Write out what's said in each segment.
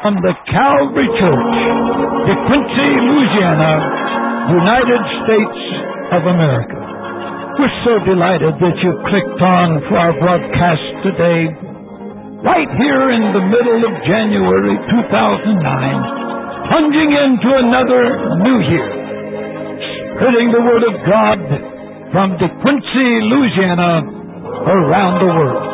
from the Calvary Church, DeQuincy, Louisiana, United States of America. We're so delighted that you clicked on for our broadcast today, right here in the middle of January 2009, plunging into another new year, spreading the Word of God from DeQuincy, Louisiana, around the world.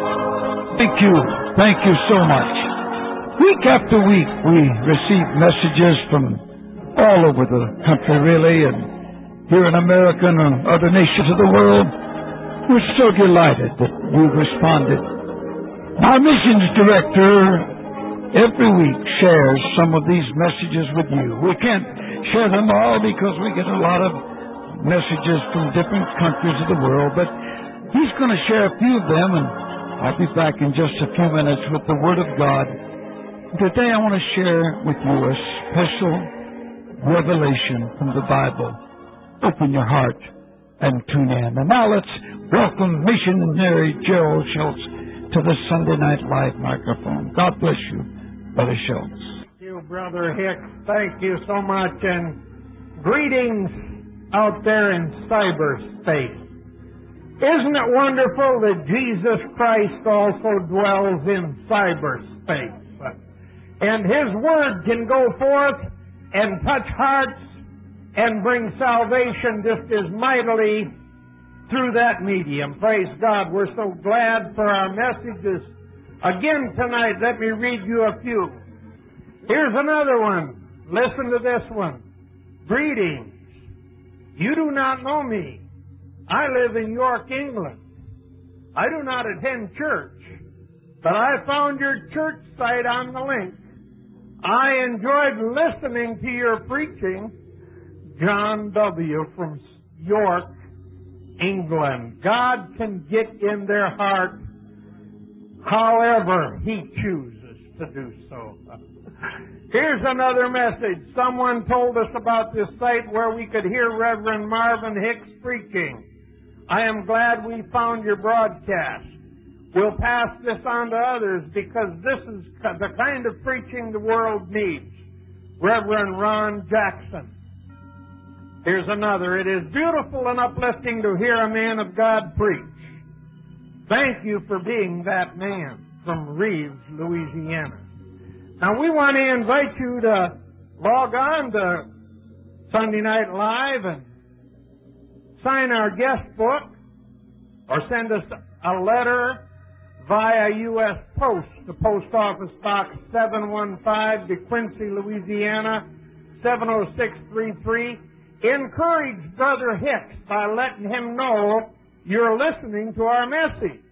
Thank you so much. Week after week, we receive messages from all over the country, really, and here in America and other nations of the world. We're so delighted that you've responded. Our missions director every week shares some of these messages with you. We can't share them all because we get a lot of messages from different countries of the world, but he's going to share a few of them, and I'll be back in just a few minutes with the Word of God. Today I want to share with you a special revelation from the Bible. Open your heart and tune in. And now let's welcome missionary Gerald Schultz to the Sunday Night Live microphone. God bless you, Brother Schultz. Thank you, Brother Hicks. Thank you so much, and greetings out there in cyberspace. Isn't it wonderful that Jesus Christ also dwells in cyberspace? And His Word can go forth and touch hearts and bring salvation just as mightily through that medium. Praise God. We're so glad for our messages. Again tonight, let me read you a few. Here's another one. Listen to this one. Greetings. You do not know me. I live in York, England. I do not attend church, but I found your church site on the link. I enjoyed listening to your preaching. John W. from York, England. God can get in their heart however He chooses to do so. Here's another message. Someone told us about this site where we could hear Reverend Marvin Hicks preaching. I am glad we found your broadcast. We'll pass this on to others because this is the kind of preaching the world needs. Reverend Ron Jackson. Here's another. It is beautiful and uplifting to hear a man of God preach. Thank you for being that man from Reeves, Louisiana. Now we want to invite you to log on to Sunday Night Live and sign our guest book or send us a letter via U.S. Post to Post Office Box 715, DeQuincy, Louisiana, 70633. Encourage Brother Hicks by letting him know you're listening to our message.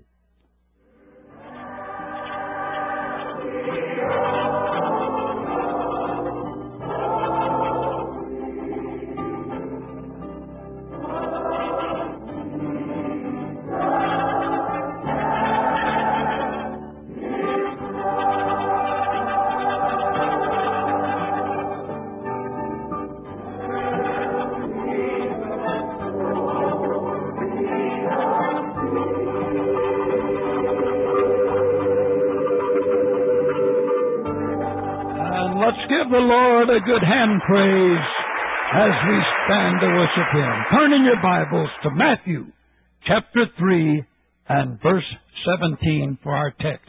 Give the Lord a good hand praise as we stand to worship Him. Turn in your Bibles to Matthew chapter 3 and verse 17 for our text.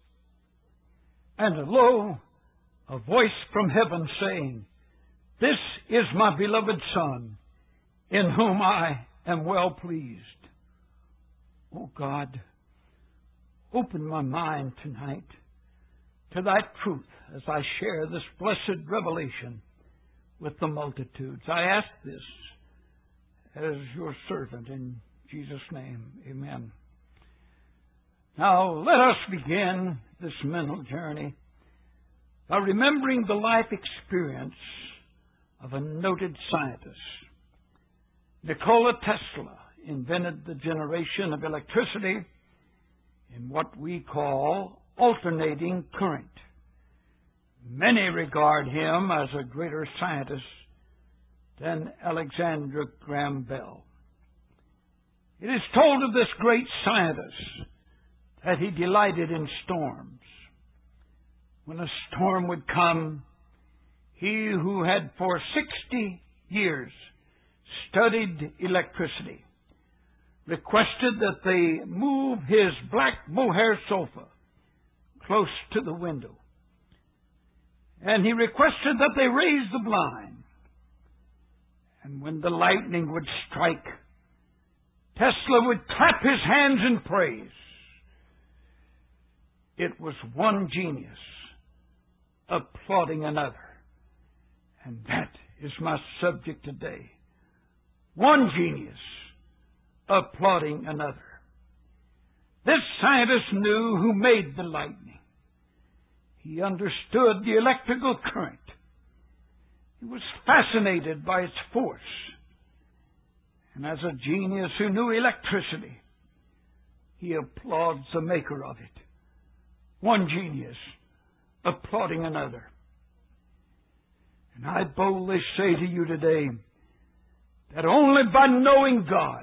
And lo, a voice from heaven saying, This is my beloved Son, in whom I am well pleased. O God, open my mind tonight to Thy truth as I share this blessed revelation with the multitudes. I ask this as your servant in Jesus' name. Amen. Now, let us begin this mental journey by remembering the life experience of a noted scientist. Nikola Tesla invented the generation of electricity in what we call alternating current. Many regard him as a greater scientist than Alexander Graham Bell. It is told of this great scientist that he delighted in storms. when a storm would come, he who had for 60 years studied electricity requested that they move his black mohair sofa close to the window. And he requested that they raise the blind. And when the lightning would strike, Tesla would clap his hands in praise. It was one genius applauding another. And that is my subject today. One genius applauding another. This scientist knew who made the lightning. He understood the electrical current. He was fascinated by its force. And as a genius who knew electricity, he applauds the maker of it. One genius applauding another. And I boldly say to you today that only by knowing God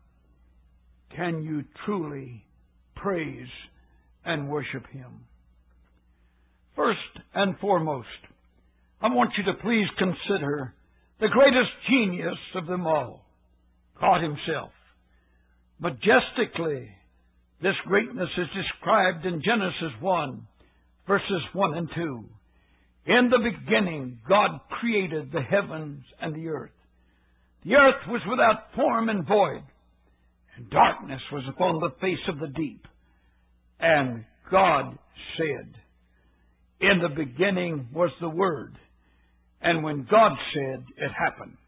can you truly praise and worship Him. First and foremost, I want you to please consider the greatest genius of them all, God Himself. Majestically, this greatness is described in Genesis 1, verses 1 and 2. In the beginning, God created the heavens and the earth. The earth was without form and void, and darkness was upon the face of the deep. And God said, in the beginning was the Word, and when God said, it happened.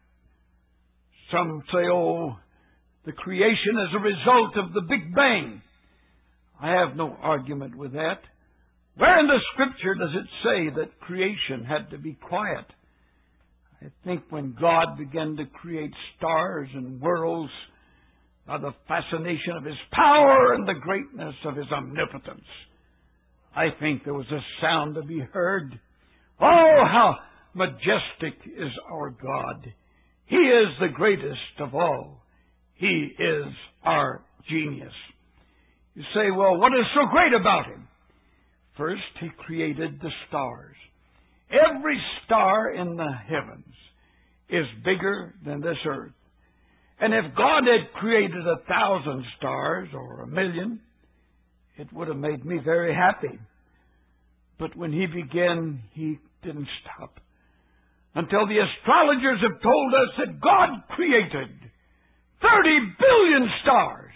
Some say, oh, the creation is a result of the Big Bang. I have no argument with that. Where in the Scripture does it say that creation had to be quiet? I think when God began to create stars and worlds by the fascination of His power and the greatness of His omnipotence, I think there was a sound to be heard. Oh, how majestic is our God! He is the greatest of all. He is our genius. You say, well, what is so great about Him? First, He created the stars. Every star in the heavens is bigger than this earth. And if God had created 1,000 stars or 1,000,000, it would have made me very happy. But when He began, He didn't stop. Until the astrologers have told us that God created 30 billion stars,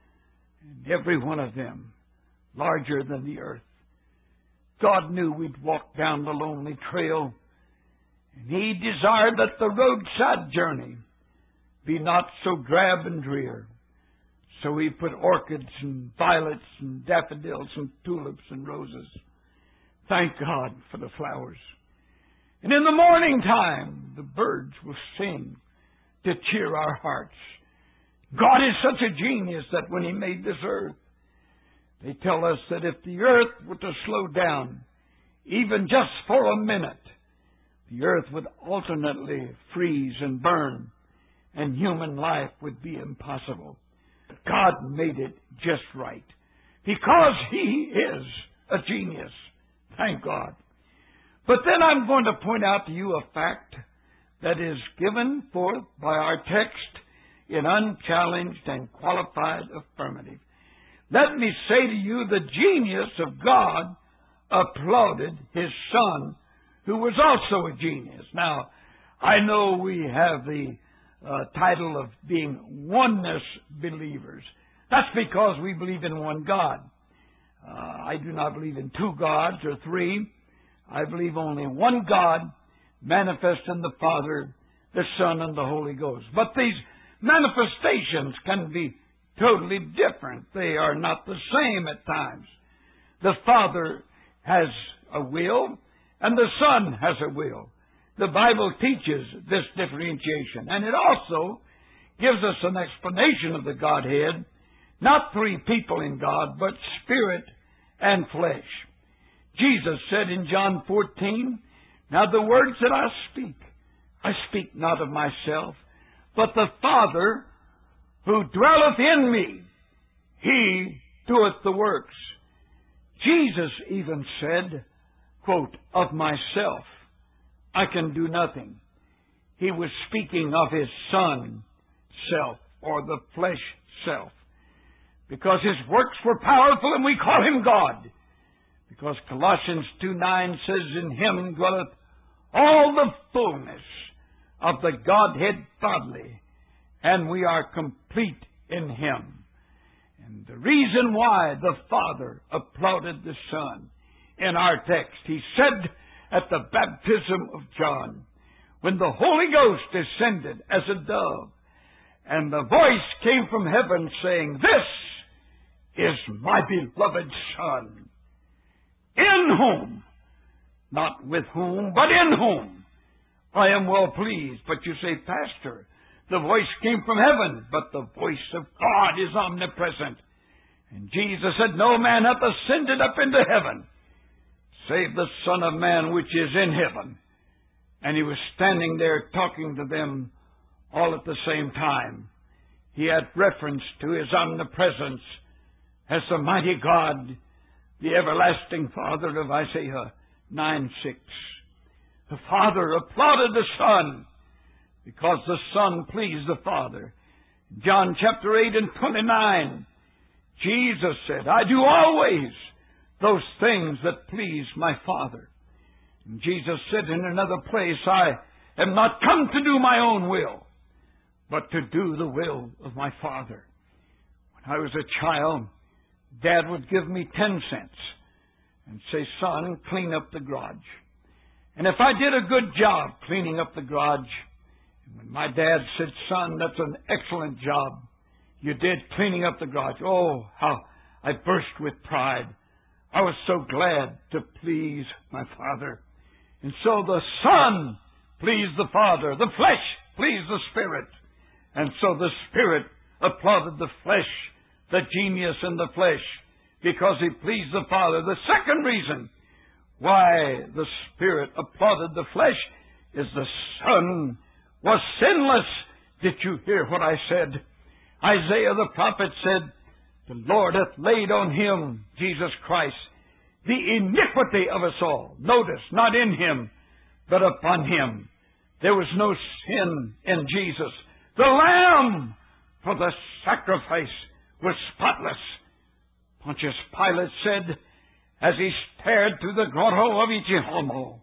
and every one of them larger than the earth. God knew we'd walk down the lonely trail, and He desired that the roadside journey be not so drab and drear. So He put orchids and violets and daffodils and tulips and roses. Thank God for the flowers. And in the morning time, the birds will sing to cheer our hearts. God is such a genius that when He made this earth, they tell us that if the earth were to slow down, even just for a minute, the earth would alternately freeze and burn, and human life would be impossible. God made it just right, because He is a genius. Thank God. But then I'm going to point out to you a fact that is given forth by our text in unchallenged and qualified affirmative. Let me say to you, the genius of God applauded His Son, who was also a genius. Now, I know we have the title of being oneness believers. That's because we believe in one God. I do not believe in two gods or three. I believe only one God, manifest in the Father, the Son, and the Holy Ghost. But these manifestations can be totally different. They are not the same at times. The Father has a will, and the Son has a will. The Bible teaches this differentiation, and it also gives us an explanation of the Godhead, not three people in God, but spirit and flesh. Jesus said in John 14, now the words that I speak not of myself, but the Father who dwelleth in me, He doeth the works. Jesus even said, quote, of myself, I can do nothing. He was speaking of His Son self, or the flesh self, because His works were powerful and we call Him God. Because Colossians 2:9 says, in Him dwelleth all the fullness of the Godhead bodily, and we are complete in Him. And the reason why the Father applauded the Son in our text, He said at the baptism of John, when the Holy Ghost descended as a dove, and the voice came from heaven saying, this is my beloved Son, in whom, not with whom, but in whom, I am well pleased. But you say, Pastor, the voice came from heaven, but the voice of God is omnipresent. And Jesus said, no man hath ascended up into heaven, save the Son of Man which is in heaven. And He was standing there talking to them all at the same time. He had reference to His omnipresence as the mighty God, the everlasting Father of Isaiah 9:6. The Father applauded the Son because the Son pleased the Father. John chapter 8:29, Jesus said, I do always those things that please my Father. And Jesus said in another place, I am not come to do my own will, but to do the will of my Father. When I was a child, Dad would give me 10 cents and say, son, clean up the garage. And if I did a good job cleaning up the garage, and when my dad said, son, that's an excellent job you did cleaning up the garage, oh, how I burst with pride. I was so glad to please my Father. And so the Son pleased the Father. The flesh pleased the Spirit. And so the Spirit applauded the flesh, the genius in the flesh, because he pleased the Father. The second reason why the Spirit applauded the flesh is the Son was sinless. Did you hear what I said? Isaiah the prophet said, the Lord hath laid on Him, Jesus Christ, the iniquity of us all. Notice, not in Him, but upon Him. There was no sin in Jesus. The Lamb for the sacrifice was spotless. Pontius Pilate said, as he stared through the grotto of Icciolmo,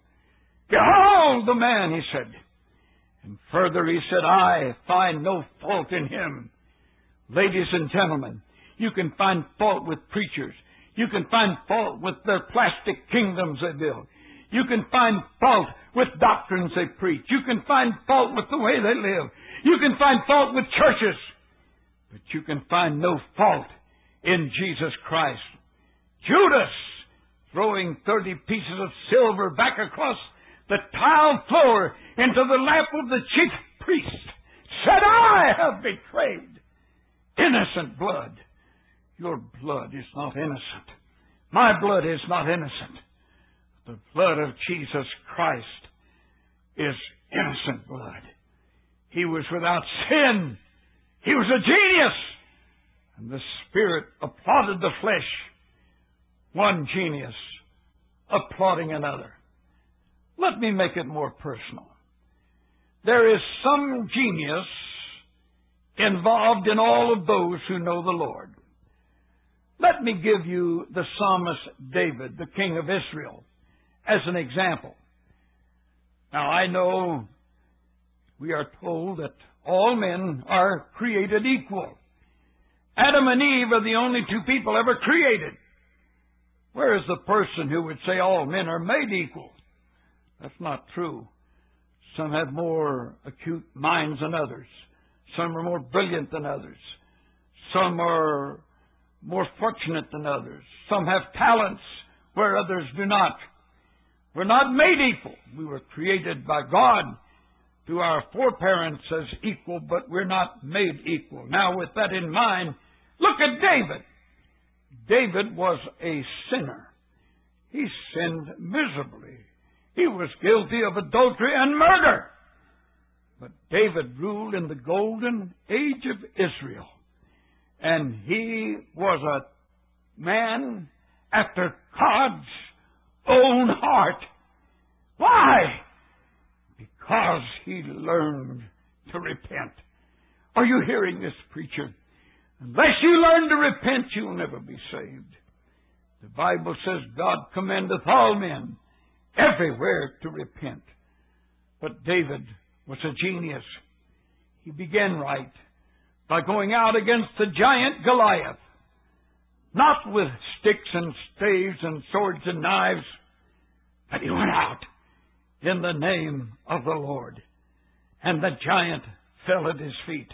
behold the man, he said. And further he said, I find no fault in Him. Ladies and gentlemen, you can find fault with preachers. You can find fault with their plastic kingdoms they build. You can find fault with doctrines they preach. You can find fault with the way they live. You can find fault with churches. But you can find no fault in Jesus Christ. Judas, throwing 30 pieces of silver back across the tile floor into the lap of the chief priest, said, I have betrayed innocent blood. Your blood is not innocent. My blood is not innocent. The blood of Jesus Christ is innocent blood. He was without sin. He was a genius. And the Spirit applauded the flesh. One genius applauding another. Let me make it more personal. There is some genius involved in all of those who know the Lord. Let me give you the psalmist David, the king of Israel, as an example. Now, I know we are told that all men are created equal. Adam and Eve are the only two people ever created. Where is the person who would say all men are made equal? That's not true. Some have more acute minds than others. Some are more brilliant than others. Some are more fortunate than others. Some have talents where others do not. We're not made equal. We were created by God to our foreparents as equal, but we're not made equal. Now, with that in mind, look at David. David was a sinner. He sinned miserably. He was guilty of adultery and murder. But David ruled in the golden age of Israel. And he was a man after God's own heart. Why? Because he learned to repent. Are you hearing this, preacher? Unless you learn to repent, you'll never be saved. The Bible says God commandeth all men everywhere to repent. But David was a genius. He began right by going out against the giant Goliath, not with sticks and staves and swords and knives, but he went out in the name of the Lord. And the giant fell at his feet.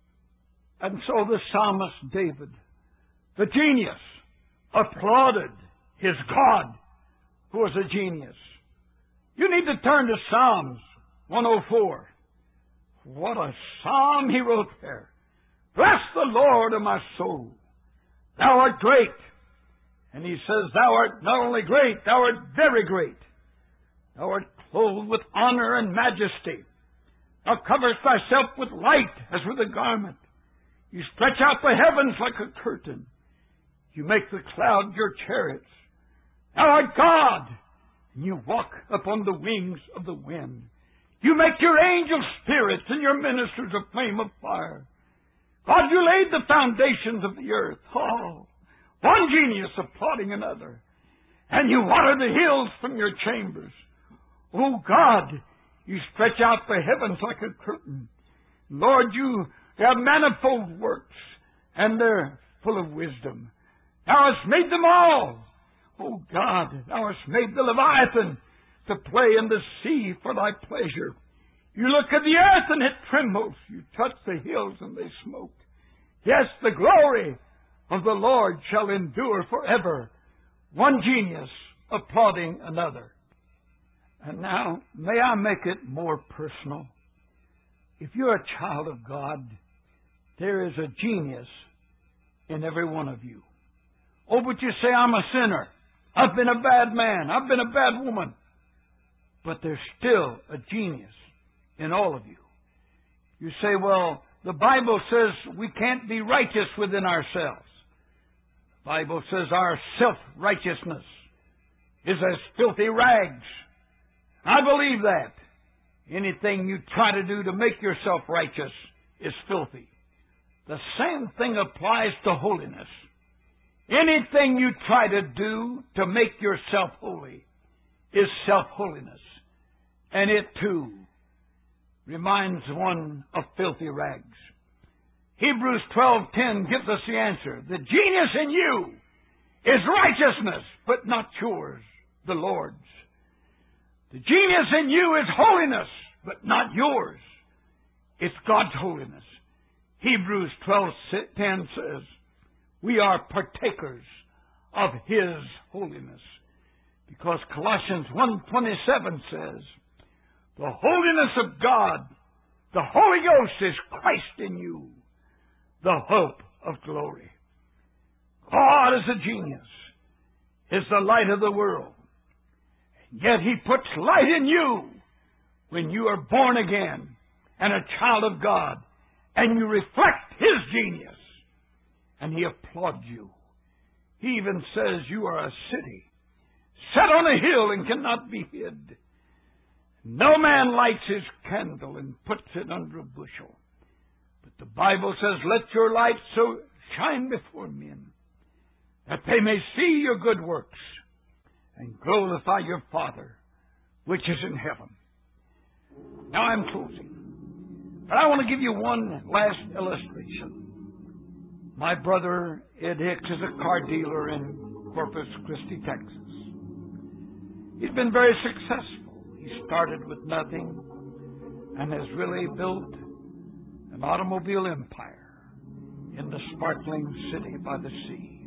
And so the psalmist David, the genius, applauded his God, who was a genius. You need to turn to Psalms 104. What a psalm he wrote there. Bless the Lord, O my soul. Thou art great. And he says, thou art not only great, thou art very great. Thou art clothed with honor and majesty. Thou coverest thyself with light as with a garment. You stretch out the heavens like a curtain. You make the clouds your chariots. Thou art God, and you walk upon the wings of the wind. You make your angel spirits and your ministers a flame of fire. God, you laid the foundations of the earth. Oh, one genius applauding another. And you water the hills from your chambers. Oh, God, you stretch out the heavens like a curtain. Lord, you have manifold works, and they're full of wisdom. Thou hast made them all. Oh, God, thou hast made the Leviathan to play in the sea for thy pleasure. You look at the earth and it trembles. You touch the hills and they smoke. Yes, the glory of the Lord shall endure forever. One genius applauding another. And now, may I make it more personal? If you're a child of God, there is a genius in every one of you. Oh, but you say, I'm a sinner. I've been a bad man. I've been a bad woman. But there's still a genius in all of you. You say, well, the Bible says we can't be righteous within ourselves. The Bible says our self-righteousness is as filthy rags. I believe that. Anything you try to do to make yourself righteous is filthy. The same thing applies to holiness. Anything you try to do to make yourself holy is self-holiness. And it, too, reminds one of filthy rags. Hebrews 12:10 gives us the answer. The genius in you is righteousness, but not yours, the Lord's. The genius in you is holiness, but not yours. It's God's holiness. Hebrews 12:10 says, we are partakers of His holiness. Because Colossians 1:27 says, the holiness of God, the Holy Ghost is Christ in you, the hope of glory. God is a genius, is the light of the world. Yet He puts light in you when you are born again and a child of God, and you reflect His genius, and He applauds you. He even says you are a city set on a hill and cannot be hid. No man lights his candle and puts it under a bushel. But the Bible says, let your light so shine before men, that they may see your good works and glorify your Father, which is in heaven. Now I'm closing. But I want to give you one last illustration. My brother, Ed Hicks, is a car dealer in Corpus Christi, Texas. He's been very successful. He started with nothing and has really built an automobile empire in the sparkling city by the sea.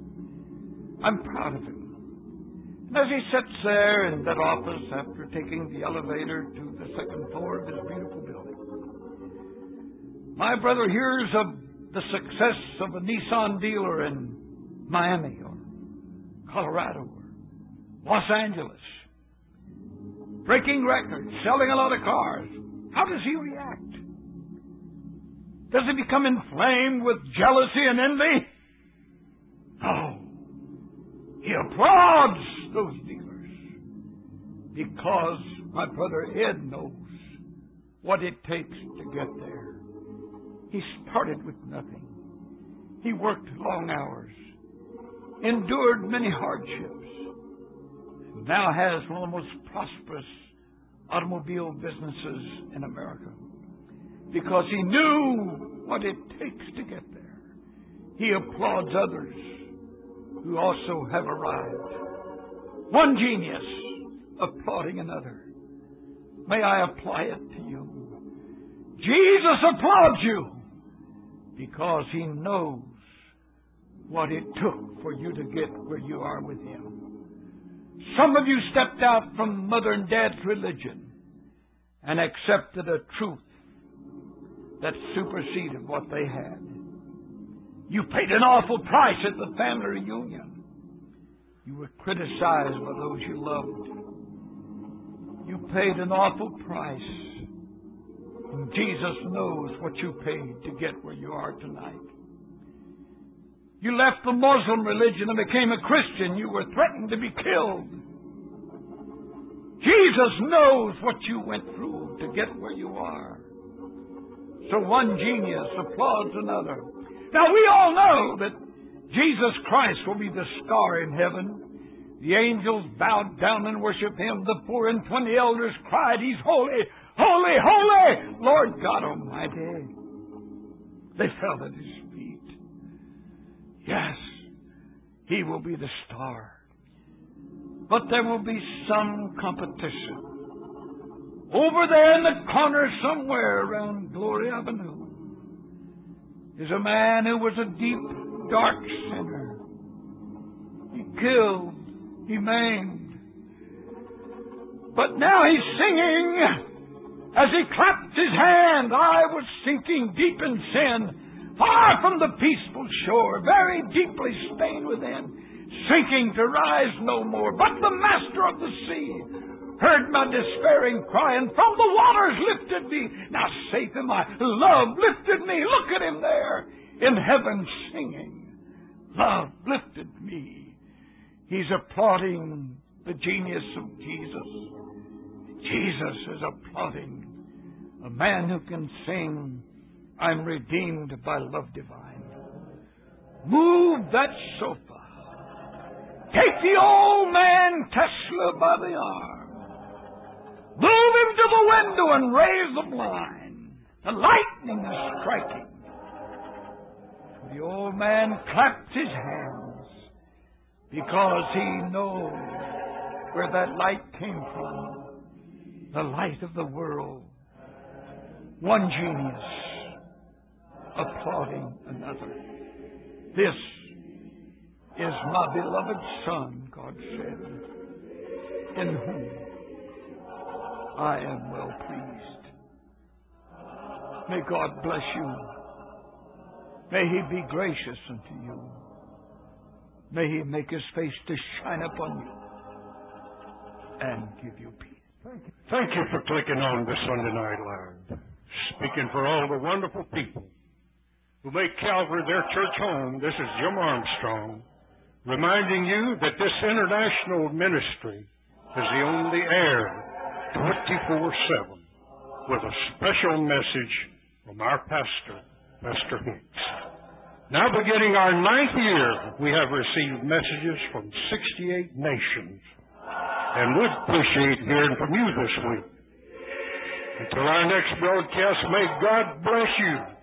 I'm proud of him. And as he sits there in that office after taking the elevator to the second floor of his beautiful building, my brother hears of the success of a Nissan dealer in Miami or Colorado or Los Angeles, breaking records, selling a lot of cars. How does he react? Does he become inflamed with jealousy and envy? No. He applauds those dealers. Because my brother Ed knows what it takes to get there. He started with nothing. He worked long hours, endured many hardships, and now has one of the most prosperous automobile businesses in America because he knew what it takes to get there. He applauds others who also have arrived. One genius applauding another. May I apply it to you? Jesus applauds you because He knows what it took for you to get where you are with Him. Some of you stepped out from mother and dad's religion and accepted a truth that superseded what they had. You paid an awful price at the family reunion. You were criticized by those you loved. You paid an awful price. And Jesus knows what you paid to get where you are tonight. You left the Muslim religion and became a Christian. You were threatened to be killed. Jesus knows what you went through to get where you are. So one genius applauds another. Now we all know that Jesus Christ will be the star in heaven. The angels bowed down and worshiped Him. The 4 and 20 elders cried, He's holy, holy, holy, Lord God Almighty. They fell at His feet. Yes, He will be the star. But there will be some competition. Over there in the corner somewhere around Glory Avenue is a man who was a deep, dark sinner. He killed, he maimed. But now he's singing as he clapped his hand. I was sinking deep in sin, far from the peaceful shore, very deeply stained within, sinking to rise no more. But the master of the sea heard my despairing cry, and from the waters lifted me. Now safe am I. Love lifted me. Look at him there in heaven singing. Love lifted me. He's applauding the genius of Jesus. Jesus is applauding a man who can sing, I'm redeemed by love divine. Move that sofa. Take the old man Tesla by the arm. Move him to the window and raise the blind. The lightning is striking. The old man clapped his hands because he knows where that light came from. The light of the world. One genius applauding another. This is my beloved Son, God said, in whom I am well pleased. May God bless you. May He be gracious unto you. May He make His face to shine upon you and give you peace. Thank you for clicking on this Sunday Night Live. Speaking for all the wonderful people who make Calvary their church home, this is Jim Armstrong, reminding you that this international ministry is the only air 24/7 with a special message from our pastor, Pastor Hicks. Now beginning our 9th year, we have received messages from 68 nations, and we appreciate hearing from you this week. Until our next broadcast, may God bless you.